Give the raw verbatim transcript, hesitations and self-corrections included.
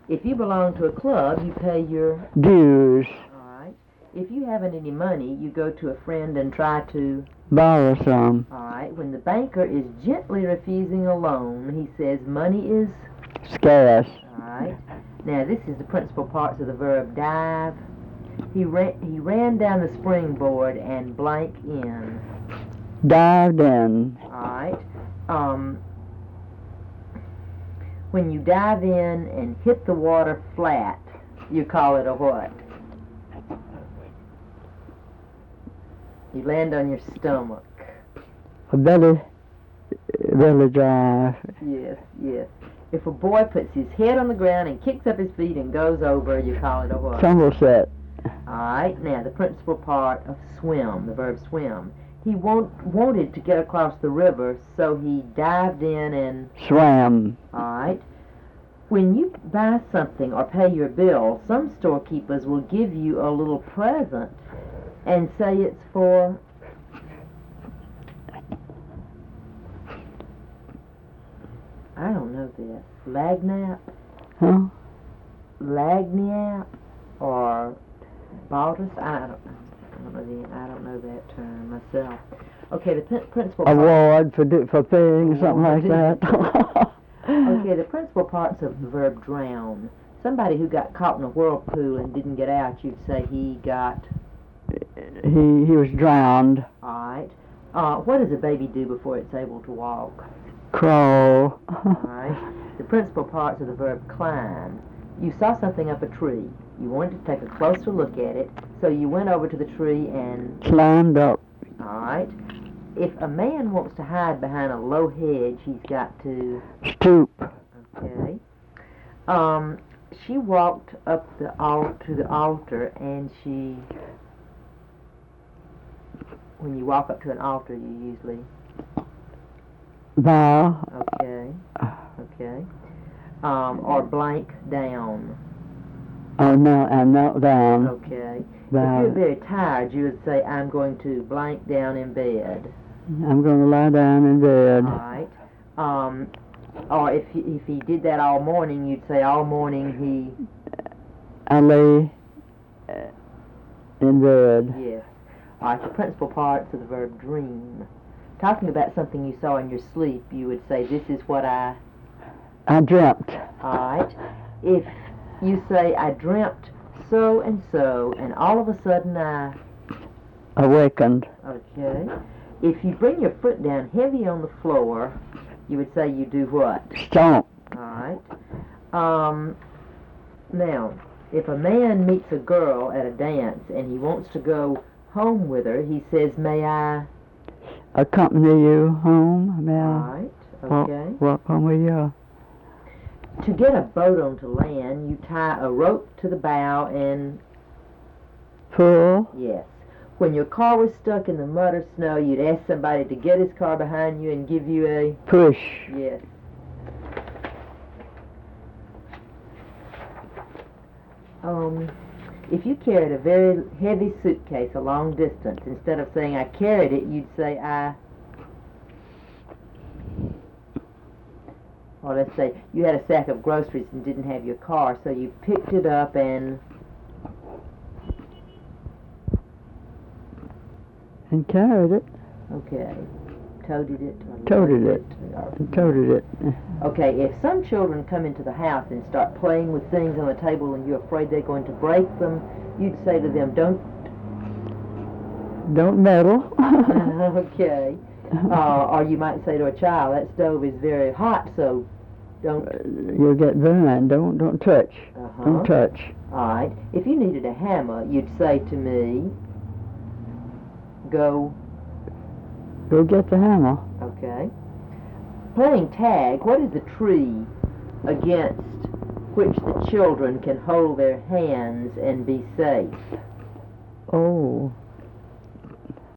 If you belong to a club, you pay your dues. All right. If you haven't any money, you go to a friend and try to borrow some. All right. When the banker is gently refusing a loan, he says money is scarce. All right. Now, this is the principal parts of the verb dive. He ran, he ran down the springboard and blank in. Dived in. All right. Um, when you dive in and hit the water flat, you call it a what? You land on your stomach. A belly, belly dive. Yes, yes. If a boy puts his head on the ground and kicks up his feet and goes over, you call it a what? Somerset. All right. Now, the principal part of swim, the verb swim. He want, wanted to get across the river, so he dived in and swam. All right. When you buy something or pay your bill, some storekeepers will give you a little present and say it's for I don't know this. Lagnap? Huh? Lagniappe? Or Baltus? I don't, I don't know the, I don't know that term myself. Okay, the p- principal award for do, for paying something like that. Okay, the principal parts of the verb drown. Somebody who got caught in a whirlpool and didn't get out, you'd say he got. He he was drowned. All right. Uh, what does a baby do before it's able to walk? Crawl. All right. The principal parts of the verb climb. You saw something up a tree. You wanted to take a closer look at it, so you went over to the tree and climbed up. All right. If a man wants to hide behind a low hedge, he's got to stoop. Okay. Um, she walked up the al- to the altar, and she. When you walk up to an altar, you usually bow. Okay. Okay. Um, or blank down. Oh no, I knelt down. Okay. Bow. If you're very tired, you would say, "I'm going to blank down in bed." I'm going to lie down in bed. All right. Um, or if he, if he did that all morning, you'd say, "All morning he." I lay in bed. Yes. All right. The principal parts of the verb dream. Talking about something you saw in your sleep, you would say, "This is what I." I dreamt. All right. If you say, "I dreamt so and so," and all of a sudden I. Awakened. Okay. If you bring your foot down heavy on the floor, you would say you do what? Stomp. All right. Um, now, if a man meets a girl at a dance and he wants to go home with her, he says, "May I?" Accompany you home? May I? All right. Okay. Walk, walk home with you. To get a boat onto land, you tie a rope to the bow and... Pull? Yes. When your car was stuck in the mud or snow, you'd ask somebody to get his car behind you and give you a... Push. Yes. Um, if you carried a very heavy suitcase a long distance, instead of saying, "I carried it," you'd say, "I..." Or let's say you had a sack of groceries and didn't have your car, so you picked it up and... And carried it. Okay. Toted it. Or Toted it. Or, Toted it. Okay, if some children come into the house and start playing with things on the table and you're afraid they're going to break them, you'd say to them, "Don't..." Don't meddle. Okay. Uh, or you might say to a child, "That stove is very hot, so don't..." You'll get burned. Don't don't touch. Uh-huh. Don't touch. All right. If you needed a hammer, you'd say to me, "Go..." Go get the hammer. Okay. Playing tag, what is the tree against which the children can hold their hands and be safe? Oh.